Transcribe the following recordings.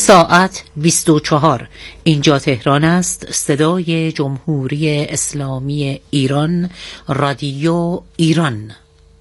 ساعت 24. اینجا تهران است. صدای جمهوری اسلامی ایران، رادیو ایران.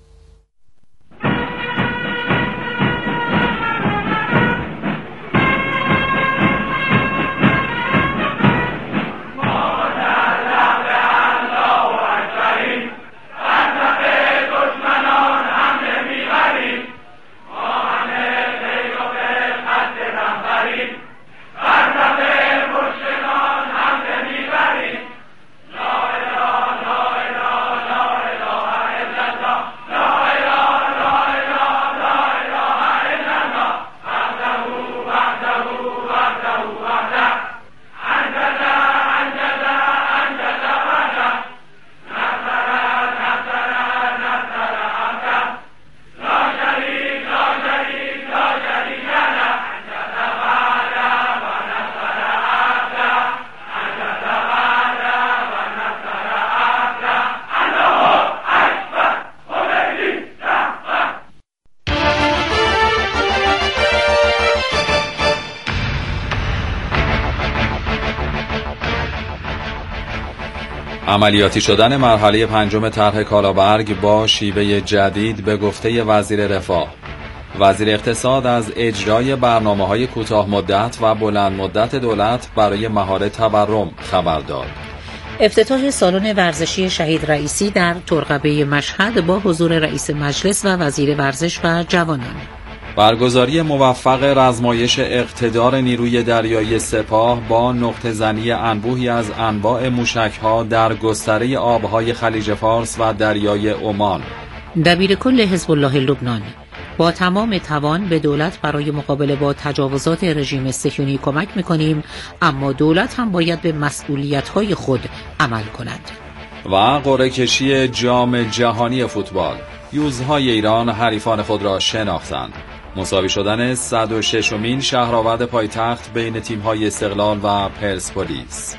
عملیاتی شدن مرحله پنجم طرح کالابرگ با شیوه جدید به گفته وزیر رفاه. وزیر اقتصاد از اجرای برنامه‌های کوتاه مدت و بلند مدت دولت برای مهار تورم خبر داد. افتتاح سالن ورزشی شهید رئیسی در طرقبه مشهد با حضور رئیس مجلس و وزیر ورزش و جوانان. برگزاری موفق رزمایش اقتدار نیروی دریایی سپاه با نقطه زنی انبوهی از انواع موشک‌ها در گستره آبهای خلیج فارس و دریای عمان. دبیرکل حزب الله لبنان: با تمام توان به دولت برای مقابله با تجاوزات رژیم صهیونی کمک می‌کنیم، اما دولت هم باید به مسئولیت‌های خود عمل کند. و قرعه کشی جام جهانی فوتبال: یوزهای ایران حریفان خود را شناختند. مساوی شدن 106مین شهرآورد پایتخت بین تیم‌های استقلال و پرسپولیس.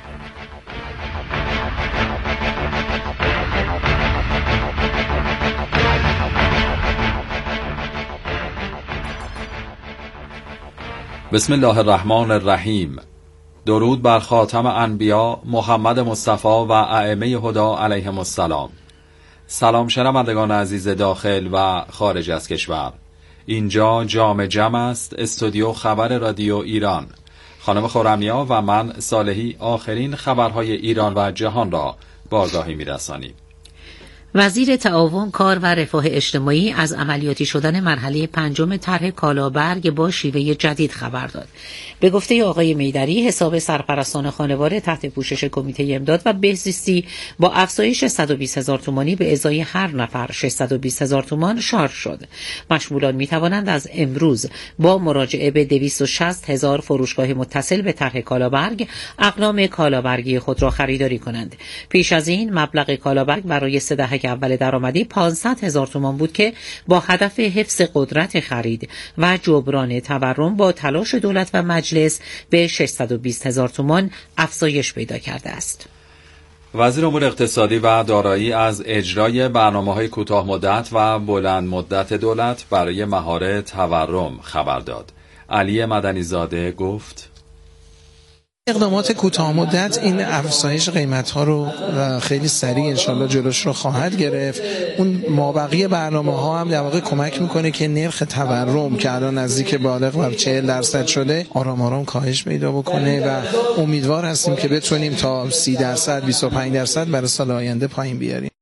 بسم الله الرحمن الرحیم. درود بر خاتم انبیا محمد مصطفی و ائمه هدا علیهم السلام. سلام شنوندگان عزیز داخل و خارج از کشور. اینجا جام جم است، استودیو خبر رادیو ایران. خانم خرمیا و من صالحی آخرین خبرهای ایران و جهان را بارگاهی می‌رسانیم. وزیر تعاون، کار و رفاه اجتماعی از عملیاتی شدن مرحله پنجم طرح کالابرگ با شیوه جدید خبر داد. به گفته آقای میدری، حساب سرپرستان خانواده تحت پوشش کمیته امداد و بهزیستی با افزایش 120,000 تومانی به ازای هر نفر 620,000 تومان شارژ شد. مشمولان می توانند از امروز با مراجعه به 260,000 فروشگاه متصل به طرح کالابرگ اقلام کالابرگی خود را خریداری کنند. پیش از این مبلغ کالابرگ برای 3 دهه اول درآمدی 500,000 تومان بود که با هدف حفظ قدرت خرید و جبران تورم با تلاش دولت و مجلس به 620,000 تومان افزایش پیدا کرده است. وزیر امور اقتصادی و دارایی از اجرای برنامه‌های کوتاه مدت و بلند مدت دولت برای مهار تورم خبر داد. علی مدنی زاده گفت: اقدامات کوتاه مدت این افزایش قیمت‌ها رو خیلی سریع انشالله جلوش رو خواهد گرفت. اون مابقی برنامه‌ها هم در واقع کمک میکنه که نرخ تورم که الان نزدیک بالغ بر 40% شده آرام آرام کاهش پیدا بکنه و امیدوار هستیم که بتونیم تا 30% 25% برای سال آینده پایین بیاریم.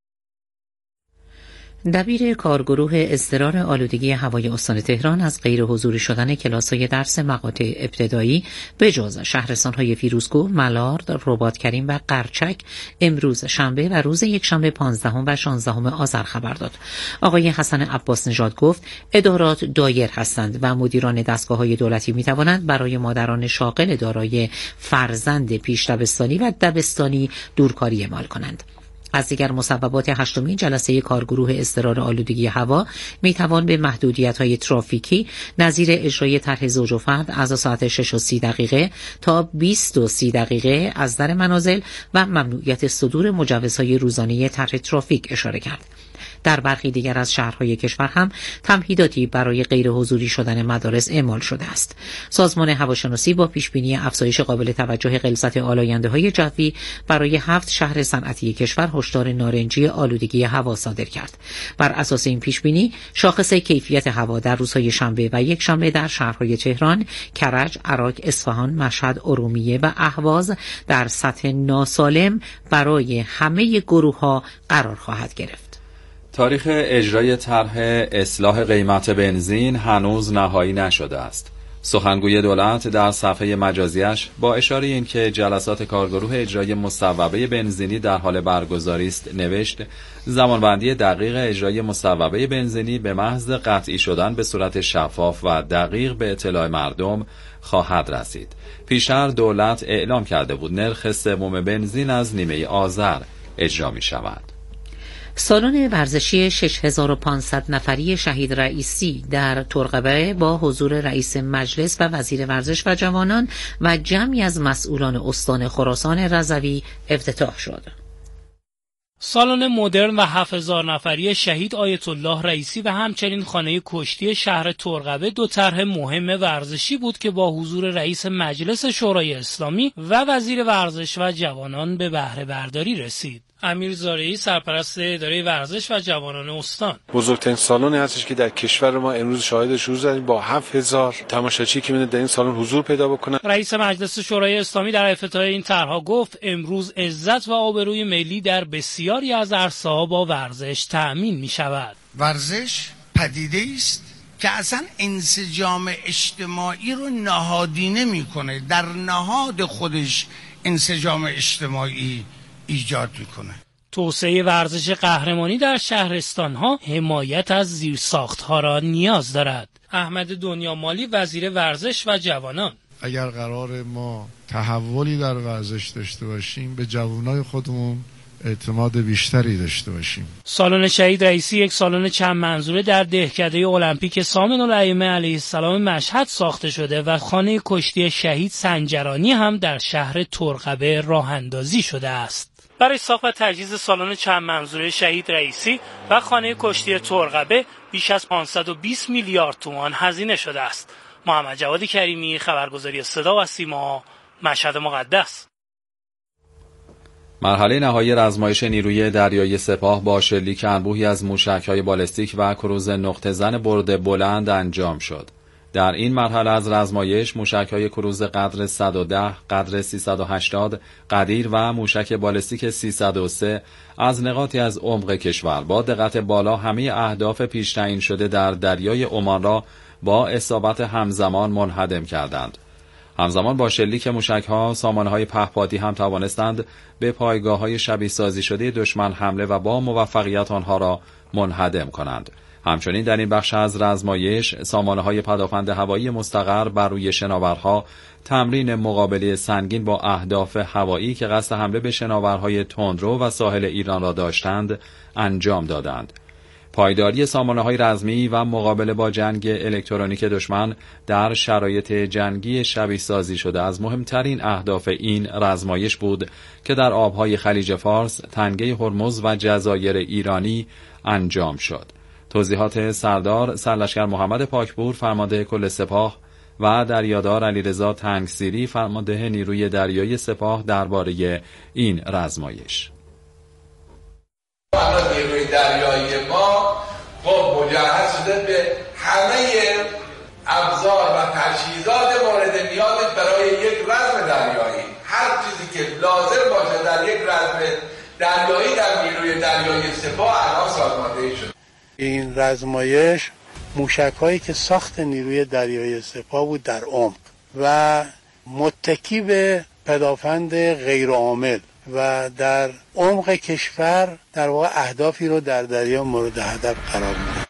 دبیر کارگروه اضطرار آلودگی هوای استان تهران از غیر حضوری شدن کلاس‌های درس مقاطع ابتدایی به جز شهرستان‌های فیروزکوه، ملارد، رباطکریم و قرچک امروز شنبه و روز یکشنبه 15 و 16 آذر خبر داد. آقای حسن عباس نژاد گفت ادارات دایر هستند و مدیران دستگاه‌های دولتی می‌توانند برای مادران شاغل دارای فرزند پیش دبستانی و دبستانی دورکاری اعمال کنند. از دیگر مسببات 8مین جلسه کارگروه اضطرار آلودگی هوا میتوان به محدودیت‌های ترافیکی نظیر اجرای طرح زوج و فرد از ساعت 6:30 تا 20:30 از در منازل و ممنوعیت صدور مجوزهای روزانه طرح ترافیک اشاره کرد. در برخی دیگر از شهرهای کشور هم تمهیداتی برای غیر حضوری شدن مدارس اعمال شده است. سازمان هواشناسی با پیشبینی افزایش قابل توجه غلظت آلاینده‌های جوی برای 7 شهر صنعتی کشور هشدار نارنجی آلودگی هوا صادر کرد. بر اساس این پیشبینی شاخص کیفیت هوا در روزهای شنبه و یک شنبه در شهرهای تهران، کرج، عراق، اصفهان، مشهد، ارومیه و اهواز در سطح ناسالم برای همه گروه‌ها قرار خواهد گرفت. تاریخ اجرای طرح اصلاح قیمت بنزین هنوز نهایی نشده است. سخنگوی دولت در صفحه مجازیش با اشاره اینکه جلسات کارگروه اجرای مصوبه بنزینی در حال برگزاری است نوشت زمانبندی دقیق اجرای مصوبه بنزینی به محض قطعی شدن به صورت شفاف و دقیق به اطلاع مردم خواهد رسید. پیشتر دولت اعلام کرده بود نرخ سوم بنزین از نیمه آذر اجرا می شود. سالن ورزشی 6500 نفری شهید رئیسی در ترقبه با حضور رئیس مجلس و وزیر ورزش و جوانان و جمعی از مسئولان استان خراسان رضوی افتتاح شد. سالن مدرن و 7000 نفری شهید آیت الله رئیسی و همچنین خانه کشتی شهر ترقبه دو طرح مهم ورزشی بود که با حضور رئیس مجلس شورای اسلامی و وزیر ورزش و جوانان به بهره برداری رسید. امیر زارعی سرپرست اداره ورزش و جوانان استان: بزرگترین سالنی هستش که در کشور ما امروز شاهدش حضور با 7000 تماشاچی که در این سالن حضور پیدا بکنه. رئیس مجلس شورای اسلامی در افتتاح این طرح‌ها گفت امروز عزت و آبروی ملی در بسیاری از عرصه‌ها با ورزش تأمین می‌شود. ورزش پدیده‌ای است که اصلا انسجام اجتماعی رو نهادینه می‌کنه، در نهاد خودش انسجام اجتماعی ایجاد میکنه. توسعه ورزش قهرمانی در شهرستان‌ها حمایت از زیرساخت‌ها را نیاز دارد. احمد دنیامالی وزیر ورزش و جوانان: اگر قرار ما تحولی در ورزش داشته باشیم به جوانای خودمون اعتماد بیشتری داشته باشیم. سالن شهید رئیسی یک سالن چند منظوره در دهکده المپیک سامن الائمه علیه السلام مشهد ساخته شده و خانه کشتی شهید سنجرانی هم در شهر ترقبه راه اندازی شده است. برای ساخت و تجهیز سالن چند منظوره شهید رئیسی و خانه کشتی ترقبه بیش از 520 میلیارد تومان هزینه شده است. محمد جواد کریمی، خبرگزاری صدا و سیما، مشهد مقدس. مرحله نهایی رزمایش نیروی دریایی سپاه با شلیک انبوهی از موشک‌های بالستیک و کروز نقطه‌زن برد بلند انجام شد. در این مرحله از رزمایش موشک‌های کروز قدر 110، قدر 380، قدیر و موشک بالستیک 303 از نقاطی از عمق کشور با دقت بالا همه اهداف پیش تعیین شده در دریای عمان را با اصابت همزمان منهدم کردند. همزمان با شلیک موشک‌ها سامانه‌های پهپادی هم توانستند به پایگاه‌های شبیه سازی شده دشمن حمله و با موفقیت آنها را منهدم کنند. همچنین در این بخش از رزمایش سامانه‌های پدافند هوایی مستقر بر روی شناورها تمرین مقابله سنگین با اهداف هوایی که قصد حمله به شناورهای تندرو و ساحل ایران را داشتند انجام دادند. پایداری سامانه‌های رزمی و مقابله با جنگ الکترونیک دشمن در شرایط جنگی شبیه سازی شده از مهمترین اهداف این رزمایش بود که در آبهای خلیج فارس، تنگه هرمز و جزایر ایرانی انجام شد. توضیحات سردار سرلشکر محمد پاکپور فرمانده کل سپاه و دریادار علیرضا تنگسیری فرمانده نیروی دریایی سپاه درباره این رزمایش: نیروی دریایی ما خب مجهز شده به همه ابزار و تجهیزات مورد نیاز برای یک رزم دریایی. هر چیزی که لازم باشه در یک رزم دریایی در نیروی دریایی سپاه الان سازماندهی شده. این رزمایش موشک‌هایی که ساخت نیروی دریایی سپاه بود در عمق و متکی به پدافند غیرعامل و در عمق کشور در واقع اهدافی رو در دریا مورد هدف قرار میده.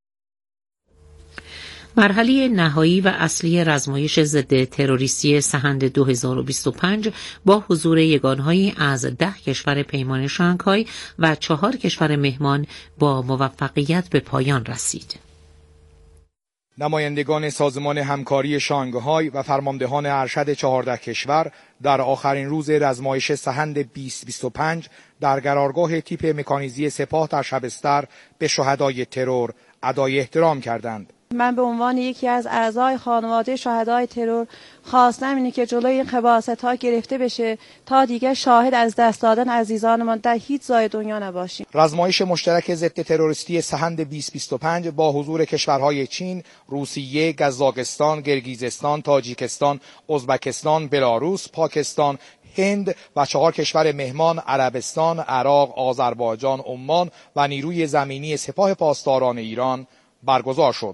مرحله نهایی و اصلی رزمایش ضد تروریستی سحند 2025 با حضور یگانهایی از 10 کشور پیمان شانگهای و 4 کشور مهمان با موفقیت به پایان رسید. نمایندگان سازمان همکاری شانگهای و فرماندهان ارشد 14 کشور در آخرین روز رزمایش سحند 2025 در قرارگاه تیپ مکانیزی سپاه در شبستر به شهدای ترور ادای احترام کردند. من به عنوان یکی از اعضای خانواده شهدای ترور خواستم اینه که جلوی این خباثت‌ها گرفته بشه تا دیگه شاهد از دست دادن عزیزانمان در هیچ جای دنیا نباشیم. رزمایش مشترک ضد تروریستی سحند 2025 با حضور کشورهای چین، روسیه، قزاقستان، گرگیزستان، تاجیکستان، ازبکستان، بلاروس، پاکستان، هند و 4 کشور مهمان عربستان، عراق، آذربایجان، عمان و نیروی زمینی سپاه پاسداران ایران برگزار شد.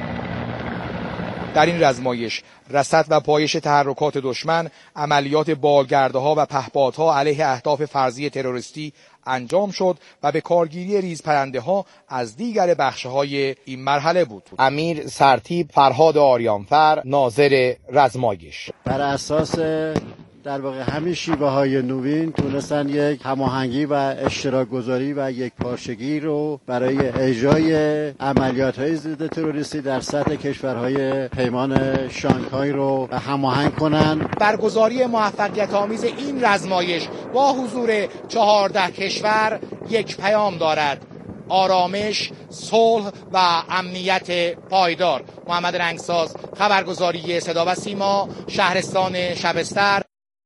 در این رزمایش رصد و پایش تحرکات دشمن، عملیات بالگرده‌ها و پهپادها علیه اهداف فرضی تروریستی انجام شد و به کارگیری ریزپرنده‌ها از دیگر بخش‌های این مرحله بود. امیر سرتیپ فرهاد آریانفر، ناظر رزمایش: بر اساس در واقع همین شیوه‌های نوین تونستن یک هماهنگی و اشتراک گذاری و یک پارچگی رو برای اجرای عملیات‌های ضد تروریستی در سطح کشورهای پیمان شانگهای رو هماهنگ کنن. برگزاری موفقیت آمیز این رزمایش با حضور 14 کشور یک پیام دارد: آرامش، صلح و امنیت پایدار. محمد رنگساز، خبرگزاری صدا و سیما، شهرستان شبستر.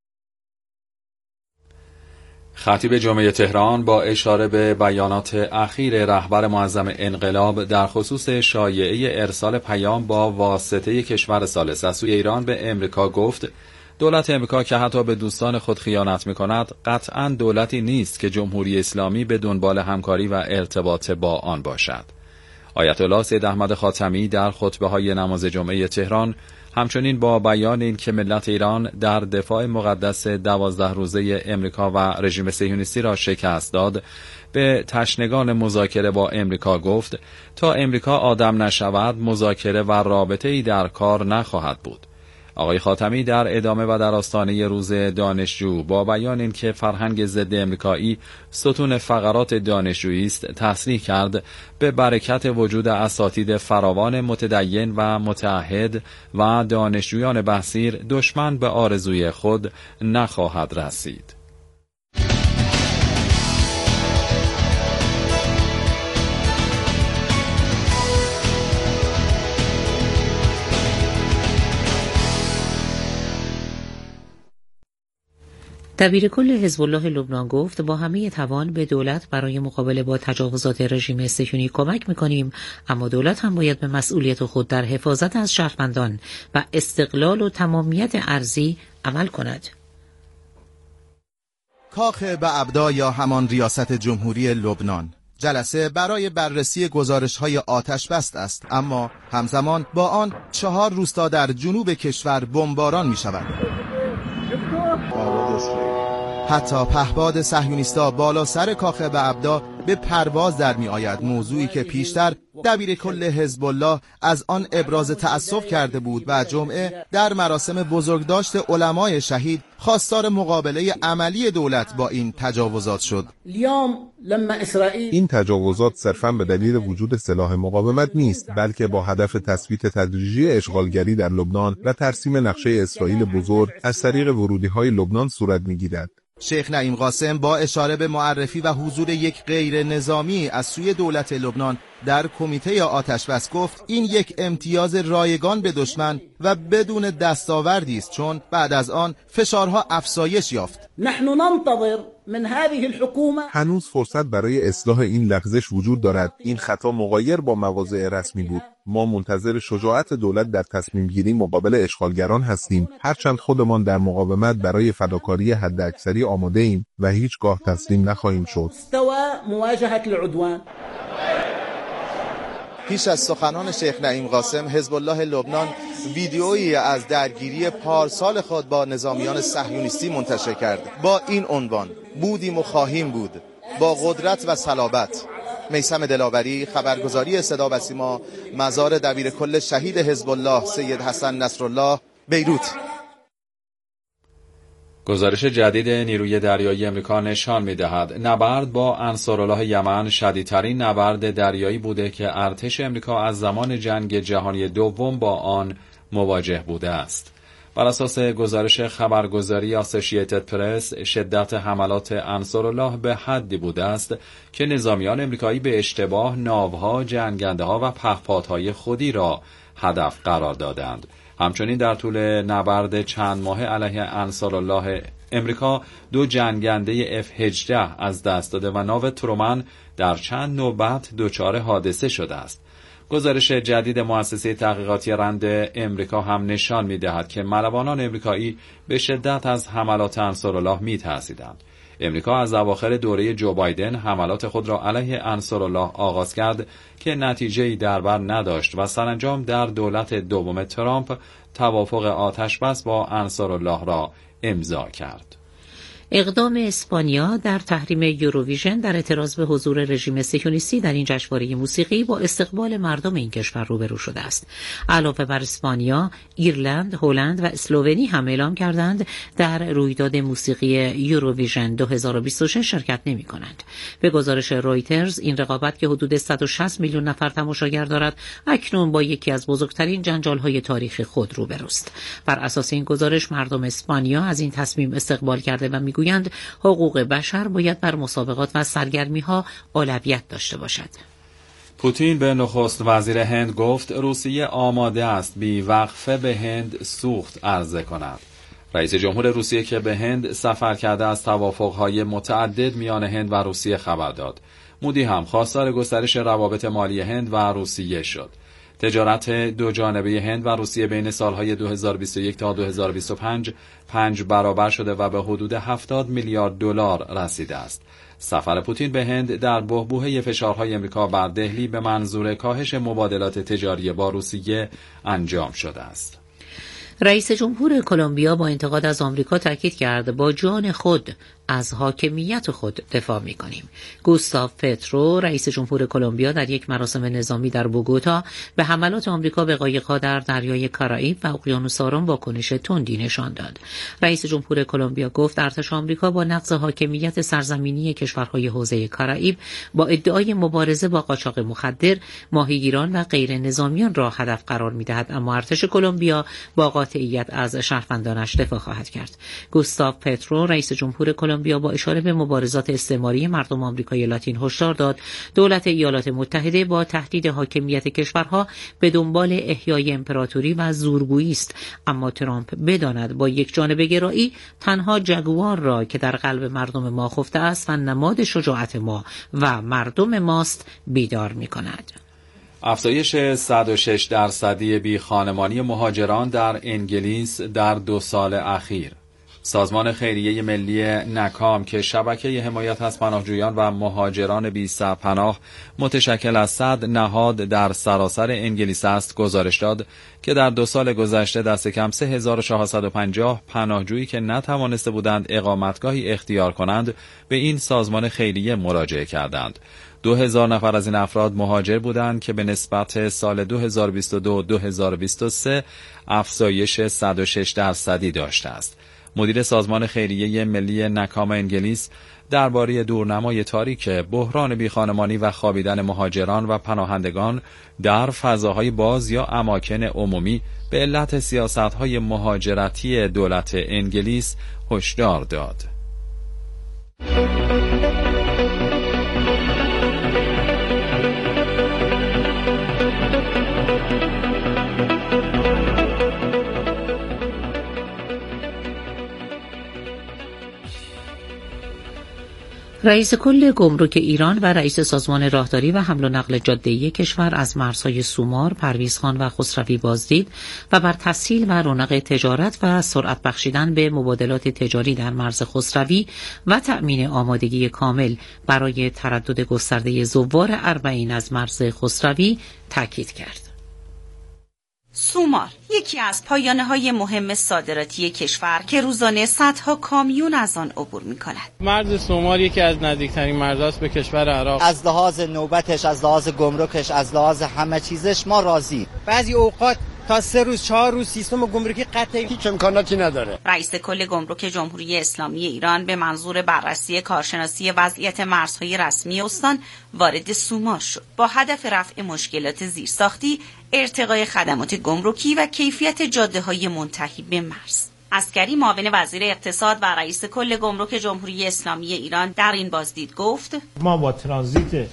خطیب جمعه تهران با اشاره به بیانات اخیر رهبر معظم انقلاب در خصوص شایعه ارسال پیام با واسطه کشور ثالث از سوی ایران به امریکا گفت: دولت امریکا که حتی به دوستان خود خیانت می‌کند، قطعاً دولتی نیست که جمهوری اسلامی به دنبال همکاری و ارتباط با آن باشد. آیت الله سید احمد خاتمی در خطبه‌های نماز جمعه تهران همچنین با بیان این که ملت ایران در دفاع مقدس 12 روزه امریکا و رژیم صهیونیستی را شکست داد، به تشنگان مذاکره با امریکا گفت: تا امریکا آدم نشود مذاکره و رابطه‌ای در کار نخواهد بود. آقای خاتمی در ادامه و در آستانه روز دانشجو با بیان این که فرهنگ ضد امریکایی ستون فقرات دانشجویی است، تصریح کرد به برکت وجود اساتید فراوان متدین و متعهد و دانشجویان بصیر دشمن به آرزوی خود نخواهد رسید. دبیرکل حزب الله لبنان گفت با همه توان به دولت برای مقابله با تجاوزات رژیم صهیونی کمک می‌کنیم، اما دولت هم باید به مسئولیت خود در حفاظت از شهروندان و استقلال و تمامیت ارضی عمل کند. کاخ بعبدا یا همان ریاست جمهوری لبنان جلسه برای بررسی گزارش‌های آتش بست است، اما همزمان با آن 4 روستا در جنوب کشور بمباران می‌شود. حتی پهپاد صهیونیستا بالا سر کاخ بعبدا به پرواز در می آید، موضوعی که پیشتر دبیرکل حزب الله از آن ابراز تأسف کرده بود و جمعه در مراسم بزرگداشت علمای شهید خواستار مقابله عملی دولت با این تجاوزات شد. این تجاوزات صرفاً به دلیل وجود سلاح مقاومت نیست، بلکه با هدف تثبیت تدریجی اشغالگری در لبنان و ترسیم نقشه اسرائیل بزرگ از طریق ورودی‌های لبنان صورت می‌گیرد. شیخ نعیم قاسم با اشاره به معرفی و حضور یک غیر نظامی از سوی دولت لبنان در کمیته آتش بس گفت این یک امتیاز رایگان به دشمن و بدون دستاوردی است، چون بعد از آن فشارها افزایش یافت. نحن ننتظر من هذه الحكومه. هنوز فرصت برای اصلاح این لغزش وجود دارد. این خطا مغایر با مواضع رسمی بود. ما منتظر شجاعت دولت در تصمیم گیری مقابل اشغالگران هستیم، هرچند خودمان در مقاومت برای فداکاری حداکثری آماده ایم و هیچگاه تسلیم نخواهیم شد. پیش از سخنان شیخ نعیم قاسم، حزب الله لبنان ویدیویی از درگیری پارسال خود با نظامیان صهیونیستی منتشر کرد با این عنوان: بودیم و خواهیم بود، با قدرت و صلابت. میثم دلاوری، خبرگزاری صدا و سیما، مزار دبیرکل شهید حزب الله سید حسن نصرالله، بیروت. گزارش جدید نیروی دریایی امریکا نشان می‌دهد نبرد با انصارالله یمن شدیدترین نبرد دریایی بوده که ارتش امریکا از زمان جنگ جهانی دوم با آن مواجه بوده است. بر اساس گزارش خبرگزاری آسوشییتد پرس، شدت حملات انصارالله به حدی بوده است که نظامیان امریکایی به اشتباه ناوها، جنگنده‌ها و پهپادهای خودی را هدف قرار دادند. همچنین در طول نبرد چند ماه علیه انصارالله امریکا 2 جنگنده F-18 از دست داده و ناو ترومن در چند نوبت دچار حادثه شده است. گزارش جدید مؤسسه تحقیقاتی رند امریکا هم نشان می‌دهد که ملوانان امریکایی به شدت از حملات انصارالله می‌ترسیدند. امریکا از اواخر دوره جو بایدن حملات خود را علیه انصارالله آغاز کرد که نتیجه‌ای در بر نداشت و سرانجام در دولت دوم ترامپ توافق آتش‌بس با انصارالله را امضا کرد. اقدام اسپانیا در تحریم یوروویژن در اعتراض به حضور رژیم صهیونیستی در این جشنواره موسیقی با استقبال مردم این کشور روبرو شده است. علاوه بر اسپانیا، ایرلند، هلند و اسلوونی هم اعلام کردند در رویداد موسیقی یوروویژن 2026 شرکت نمی کنند. به گزارش رویترز، این رقابت که حدود 160 میلیون نفر تماشاگر دارد، اکنون با یکی از بزرگترین جنجال‌های تاریخ خود روبروست. بر اساس این گزارش، مردم اسپانیا از این تصمیم استقبال کرده و میگویند حقوق بشر باید بر مسابقات و سرگرمی‌ها اولویت داشته باشد. پوتین به نخست وزیر هند گفت روسیه آماده است بی وقفه به هند سوخت عرضه کند. رئیس جمهور روسیه که به هند سفر کرده از توافق‌های متعدد میان هند و روسیه خبر داد. مودی هم خواستار گسترش روابط مالی هند و روسیه شد. تجارت دو جانبه هند و روسیه بین سالهای 2021 تا 2025 5 برابر شده و به حدود 70 میلیارد دلار رسیده است. سفر پوتین به هند در بحبوحه فشارهای امریکا بر دهلی به منظور کاهش مبادلات تجاری با روسیه انجام شده است. رئیس جمهور کلمبیا با انتقاد از آمریکا تاکید کرد با جان خود از حاکمیت خود دفاع می‌کنیم. گوستاو پترو، رئیس جمهور کلمبیا، در یک مراسم نظامی در بوگوتا به حملات آمریکا به قایق‌ها در دریای کارائیب و اقیانوس آرام واکنش تندی نشان داد. رئیس جمهور کلمبیا گفت ارتش آمریکا با نقض حاکمیت سرزمینی کشورهای حوزه کارائیب با ادعای مبارزه با قاچاق مخدر، ماهیگیران و غیر نظامیان را هدف قرار می‌دهد، اما ارتش کلمبیا با قاطعیت از شهروندانش دفاع خواهد کرد. گوستاو پترو، رئیس جمهور کلمبیا، با اشاره به مبارزات استعماری مردم آمریکای لاتین هشدار داد دولت ایالات متحده با تهدید حاکمیت کشورها به دنبال احیای امپراتوری و زورگویی است، اما ترامپ بداند با یک جانبه گرایی تنها جگوار را که در قلب مردم ما خفته است و نماد شجاعت ما و مردم ماست بیدار می‌کند. افزایش 106% بی خانمانی مهاجران در انگلیس در 2 سال اخیر. سازمان خیریه ملی نکام که شبکه حمایت از پناهجویان و مهاجران بی سرپناه متشکل از 100 نهاد در سراسر انگلیس است، گزارش داد که در 2 سال گذشته دست کم 3450 پناهجویی که نتوانسته بودند اقامتگاهی اختیار کنند به این سازمان خیریه مراجعه کردند. 2000 نفر از این افراد مهاجر بودند که به نسبت سال 2022-2023 افزایش 106% داشته است. مدیر سازمان خیریه ملی نکام انگلیس درباره دورنمای تاریک بحران بیخانمانی و خوابیدن مهاجران و پناهندگان در فضاهای باز یا اماکن عمومی به علت سیاست‌های مهاجرتی دولت انگلیس هشدار داد. رئیس کل گمرک ایران و رئیس سازمان راهداری و حمل و نقل جاده‌ای کشور از مرزهای سومار، پرویزخان و خسروی بازدید و بر تسهیل و رونق تجارت و سرعت بخشیدن به مبادلات تجاری در مرز خسروی و تأمین آمادگی کامل برای تردد گسترده زوار اربعین از مرز خسروی تاکید کرد. سومار یکی از پایانه‌های مهم صادراتی کشور که روزانه صدها کامیون از آن عبور می‌کند. مرز سومار یکی از نزدیکترین مرزهاست به کشور عراق. از لحاظ نوبتش، از لحاظ گمرکش، از لحاظ همه چیزش ما راضی. بعضی اوقات تا 3 روز 4 روز سیستم گمرکی قطعی هیچ امکاناتی نداره. رئیس کل گمرک جمهوری اسلامی ایران به منظور بررسی کارشناسی وضعیت مرزهای رسمی استان وارد سومار شد با هدف رفع مشکلات زیرساختی، ارتقای خدمات گمرکی و کیفیت جاده‌های منتهی به مرز. عسکری معاون وزیر اقتصاد و رئیس کل گمرک جمهوری اسلامی ایران در این بازدید گفت: ما با ترانزیت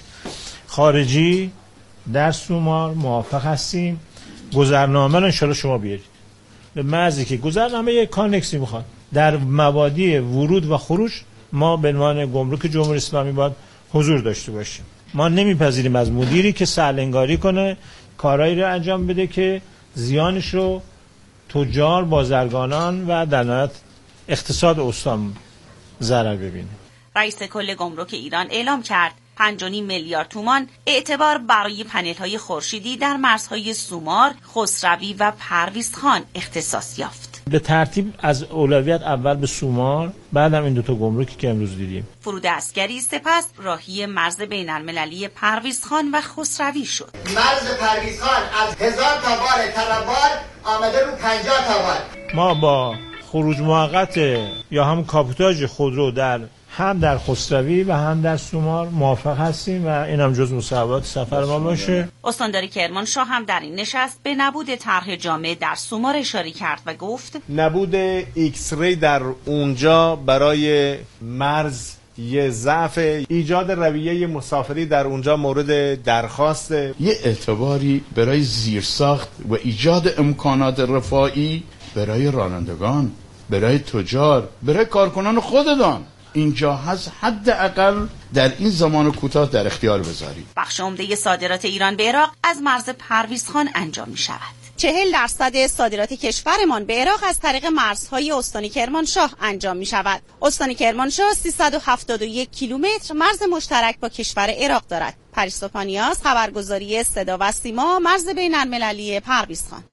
خارجی در سومار موافق هستیم. گذرنامه رو انشالله شما بیارید. به محضی که گذرنامه یک کانکسی میخواد در مبادی ورود و خروج ما به عنوان گمرک جمهوری اسلامی باید حضور داشته باشیم. ما نمیپذیریم از مدیری که سهل‌انگاری کنه، کارایی رو انجام بده که زیانش رو تجار، بازرگانان و در نهایت اقتصاد استان ضرر ببینه. رئیس کل گمرک ایران اعلام کرد 5.5 میلیارد تومان اعتبار برای پنل‌های خورشیدی در مرزهای سومار، خسروی و پرویزخان اختصاص یافت. به ترتیب از اولویت اول به سومار، بعدم این 2 گمرکی که امروز دیدیم. فرود عسکری سپس راهی مرز بین‌المللی پرویزخان و خسروی شد. مرز پرویزخان از 1000 تا بار تربار آمده رو 50 تا بار. ما با خروج موقت یا هم کاپوتاژ خودرو هم در خسروی و هم در سومار موافق هستیم و این هم جز مصوبات سفر ما باشه. استاندار کرمانشاه هم در این نشست به نبود طرح جامع در سومار اشاره کرد و گفت نبود ایکس ری در اونجا برای مرز یه ضعف، ایجاد رویه مسافری در اونجا مورد درخواست. یه اعتباری برای زیرساخت و ایجاد امکانات رفاهی برای رانندگان، برای تجار، برای کارکنان خودتان اینجا هست، حداقل در این زمان کوتاه در اختیار بذارید. بخش عمده صادرات ایران به عراق از مرز پرویزخان انجام می شود. 40% صادرات کشورمان به عراق از طریق مرزهای استان کرمانشاه انجام می شود. استان کرمانشاه 371 کیلومتر مرز مشترک با کشور عراق دارد. پریستوپانیاس، خبرگزاری صدا و سیما، مرز بین‌المللی پرویزخان.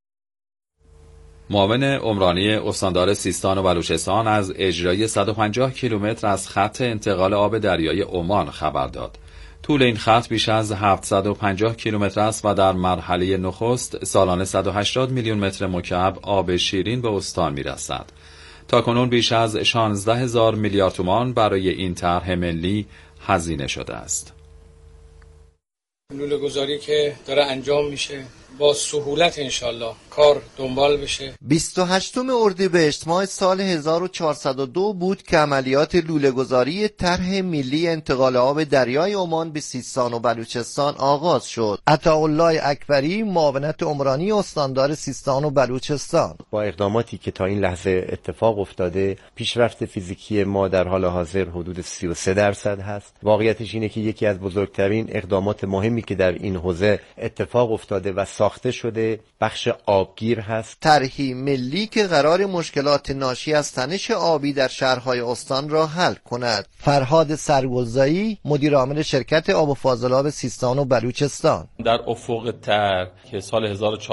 معاون عمرانی استاندار سیستان و بلوچستان از اجرای 150 کیلومتر از خط انتقال آب دریای عمان خبر داد. طول این خط بیش از 750 کیلومتر است و در مرحله نخست سالانه 180 میلیون متر مکعب آب شیرین به استان می‌رسد. تاکنون بیش از 16,000 میلیارد تومان برای این طرح ملی هزینه شده است. لوله‌گذاری که داره انجام میشه با سهولت انشالله کار دنبال بشه. 28 اردیبهشت ماه سال 1402 بود که عملیات لوله‌گذاری طرح ملی انتقال آب دریای عمان به سیستان و بلوچستان آغاز شد. عطاالله اکبری، معاونت عمرانی استاندار سیستان و بلوچستان: با اقداماتی که تا این لحظه اتفاق افتاده، پیشرفت فیزیکی ما در حال حاضر حدود 33% هست. واقعیتش اینه که یکی از بزرگترین اقدامات مهمی که در این حوزه اتفاق افتاده و ساخته شده بخش آبگیر هست. طرحی ملی که قرار مشکلات ناشی از تنش آبی در شهرهای استان را حل کند. فرهاد سرگلزایی، مدیر عامل شرکت آب و فاضلاب سیستان و بلوچستان: در افق طرح که سال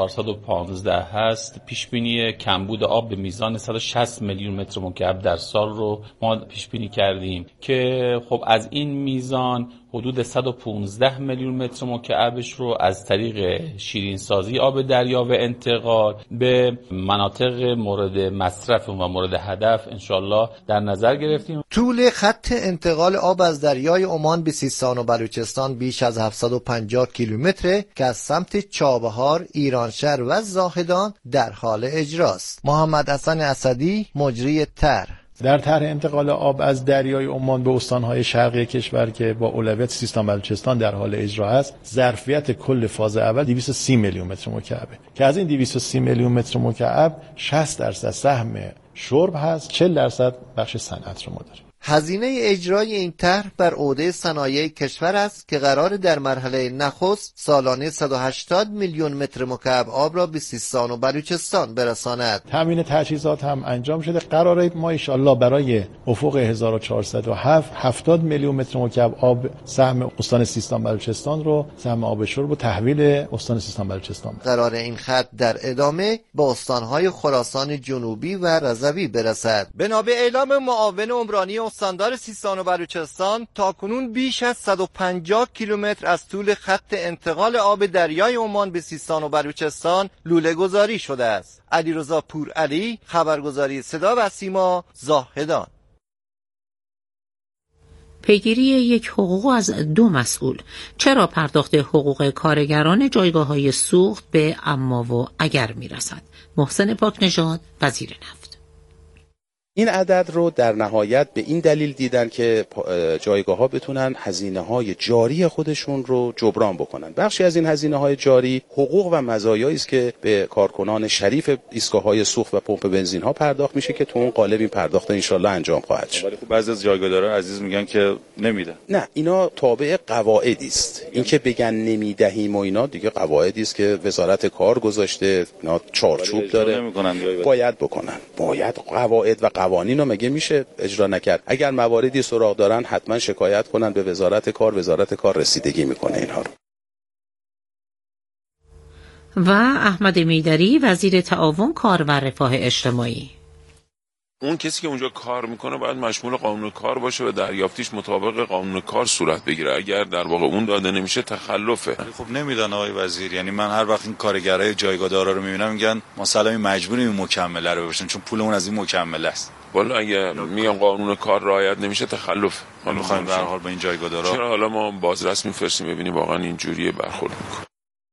1415 هست، پیش بینی کمبود آب به میزان 160 میلیون متر مکعب در سال رو ما پیش بینی کردیم که خب از این میزان حدود 115 میلیون متر مکعبش رو از طریق شیرینسازی آب دریا و انتقال به مناطق مورد مصرف و مورد هدف انشالله در نظر گرفتیم. طول خط انتقال آب از دریای عمان به سیستان و بلوچستان بیش از 750 کیلومتر که از سمت چابهار، ایرانشهر و زاهدان در حال اجراست. محمد حسن اسدی، مجری طرح: در طرح انتقال آب از دریای عمان به استانهای شرقی کشور که با اولویت سیستان بلوچستان در حال اجرا است، ظرفیت کل فاز اول 230 میلیون متر مکعبه که از این 230 میلیون متر مکعب 60% سهم شرب هست، 40% بخش صنعت رو ما داریم. هزینه اجرای این طرح بر عهده صنایع کشور است که قرار در مرحله نخست سالانه 180 میلیون متر مکعب آب را به سیستان و بلوچستان برساند. تامین تجهیزات هم انجام شده. قراره ما ان شاءالله برای افق 1407 70 میلیون متر مکعب آب سهم استان سیستان بلوچستان رو، سهم آب شرب و تحویل استان سیستان بلوچستان. قرار این خط در ادامه با استانهای خراسان جنوبی و رضوی برسد. بنا به اعلام معاون عمرانی استاندار سیستان و بلوچستان تاکنون بیش از 150 کیلومتر از طول خط انتقال آب دریای عمان به سیستان و بلوچستان لوله گذاری شده است. علیرضا پورعلی، خبرگزاری صدا و سیما، زاهدان. پیگیری یک حقوق از دو مسئول. چرا پرداخت حقوق کارگران جایگاه‌های سوخت به اما و اگر میرسد؟ محسن پاکنژاد، وزیر نفت. این عدد رو در نهایت به این دلیل دیدن که جایگاه‌ها بتونن هزینه‌های جاری خودشون رو جبران بکنن. بخشی از این هزینه‌های جاری حقوق و مزایایی است که به کارکنان شریف ایستگاه‌های سوخت و پمپ بنزین‌ها پرداخت میشه که تو اون قالب این پرداخت انشالله انجام خواهد شد. ولی خب بعضی از جایگاهدارا عزیز میگن که نمیدن. نه، اینا تابع قواعدی است. اینکه بگن نمیدهیم و اینا دیگه قواعدی است که وزارت کار گذاشته، اینا چارچوب داره. باید بکنن. باید قواعد و قوانین رو مگه میشه اجرا نکرد؟ اگر مواردی سراغ دارن حتما شکایت کنن به وزارت کار. وزارت کار رسیدگی میکنه اینها رو. و احمد میدری، وزیر تعاون، کار و رفاه اجتماعی. اون کسی که اونجا کار میکنه باید مشمول قانون کار باشه و دریافتیش مطابق قانون کار صورت بگیره. اگر در واقع اون داده نمیشه تخلفه. خب نمیدن آقای وزیر. یعنی من هر وقت این کارگرای جایگاهدارا رو میبینم میگن ما سلامی مجبوریم این مکمله رو ببریم چون پولمون از این مکمله است. والا اگه میگن قانون کار رعایت نمیشه تخلفه. ما میخوایم به هر حال به این جایگاهدارا چرا حالا ما بازرس میفرستیم ببینیم واقعا این جوریه برخورد میکنه.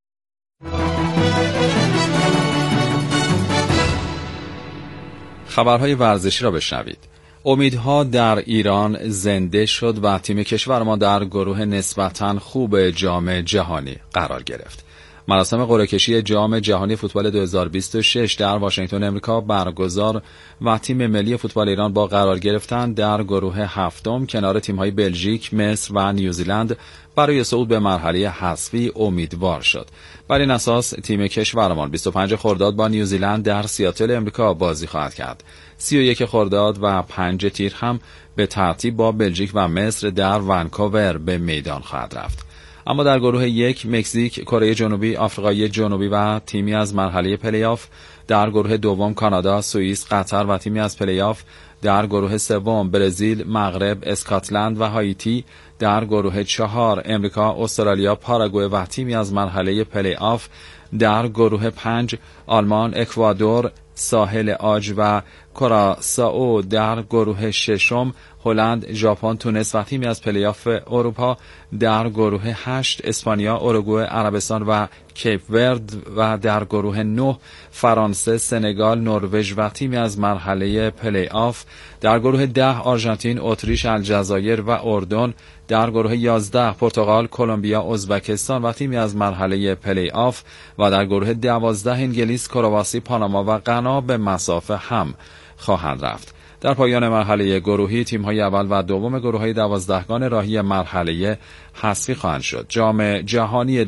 خبرهای ورزشی را بشنوید. امیدها در ایران زنده شد و تیم کشور ما در گروه نسبتاً خوب جام جهانی قرار گرفت. مراسم قرعه کشی جام جهانی فوتبال 2026 در واشنگتن آمریکا برگزار و تیم ملی فوتبال ایران با قرار گرفتن در گروه هفتم کنار تیم‌های بلژیک، مصر و نیوزیلند برای صعود به مرحله حذفی امیدوار شد. بر این اساس تیم کشورمان 25 خرداد با نیوزیلند در سیاتل آمریکا بازی خواهد کرد. 31 خرداد و 5 تیر هم به ترتیب با بلژیک و مصر در ونکوور به میدان خواهد رفت. اما در گروه یک مکزیک، کره جنوبی، آفریقای جنوبی و تیمی از مرحله پلی‌آف، در گروه دوم کانادا، سوئیس، قطر و تیمی از پلی‌آف، در گروه سوم برزیل، مغرب، اسکاتلند و هایتی، در گروه چهار امریکا، استرالیا، پاراگوئه و تیمی از مرحله پلی‌آف، در گروه 5 آلمان، اکوادور، ساحل عاج و کراسائو، در گروه ششم هلند، ژاپن، تونس و تیمی از پلی‌آف اروپا، در گروه 8 اسپانیا، اوروگوئه، عربستان و کیپ ورد و در گروه 9 فرانسه، سنگال، نروژ و تیمی از مرحله پلی‌آف، در گروه 10 آرژانتین، اتریش، الجزایر و اردن، در گروه 11 پرتغال، کلمبیا، ازبکستان و تیمی از مرحله پلی‌آف و در گروه 12 انگلیس، کرواسی، پاناما و غنا به مسافه هم خواهند رفت. در پایان مرحله گروهی تیم‌های اول و دوم گروه‌های 12گان راهی مرحله حذفی خواهند شد. جام جهانی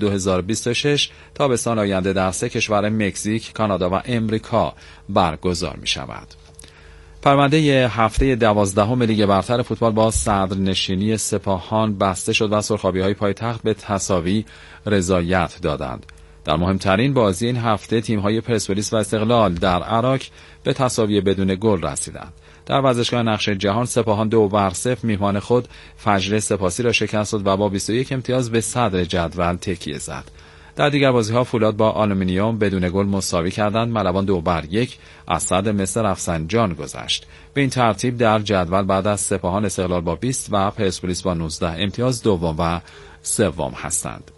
2026 تابستان آینده در 3 کشور مکزیک، کانادا و امریکا برگزار می‌شود. پرونده هفته 12 لیگ برتر فوتبال با صدرنشینی سپاهان بسته شد و سرخابی‌های پایتخت به تساوی رضایت دادند. در مهمترین بازی این هفته تیم‌های پرسپولیس و استقلال در عراق به تساوی بدون گل رسیدند. در ورزشگاه نقش جهان سپاهان 2-0 میهمان خود فجر سپاسی را شکست داد و با 21 امتیاز به صدر جدول تکیه زد. در دیگر بازی‌ها فولاد با آلومینیوم بدون گل مساوی کردند. ملوان 2-1 از صدر مصر رفسنجان گذشت. به این ترتیب در جدول بعد از سپاهان استقلال با 20 و پرسپولیس با 19 امتیاز دوم و سوم هستند.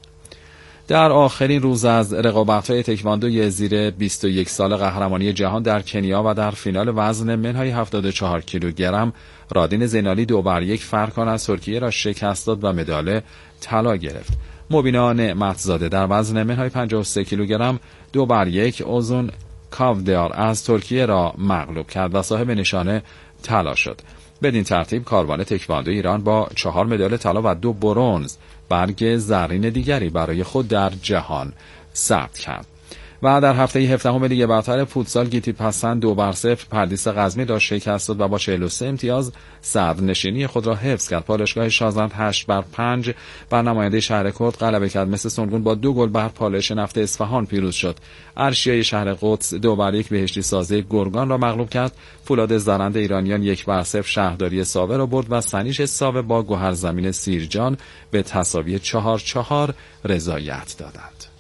در آخرین روز از رقابت‌های تکواندو زیر 21 سال قهرمانی جهان در کنیا و در فینال وزن منهای 74 کیلوگرم رادین زینالی 2-1 فرکان از ترکیه را شکست داد و مدال طلا گرفت. مبینا نعمتزاده در وزن منهای 53 کیلوگرم 2-1 اوزون کاودار از ترکیه را مغلوب کرد و صاحب نشانه طلا شد. بدین ترتیب کاروان تکواندو ایران با 4 مدال طلا و 2 برنز برگ زرین دیگری برای خود در جهان ثبت کرد. و در هفته 17 لیگ برتر فوتسال گیتی پسند 2-0 پردیس قزوین را شکست داد و با 43 امتیاز صدرنشینی خود را حفظ کرد. پالایشگاه شازند 8-5 بر نماینده شهر کرد غلبه کرد. مثل سنگون با 2 گل بر پالایش نفت اصفهان پیروز شد. ارشیای شهر قدس 2-1 بهشتی سازه گرگان را مغلوب کرد. فولاد زرند ایرانیان 1-0 شهرداری ساوه را برد و سنیش ساوه با گوهرزمین سیرجان به تساوی 4-4 رضایت دادند.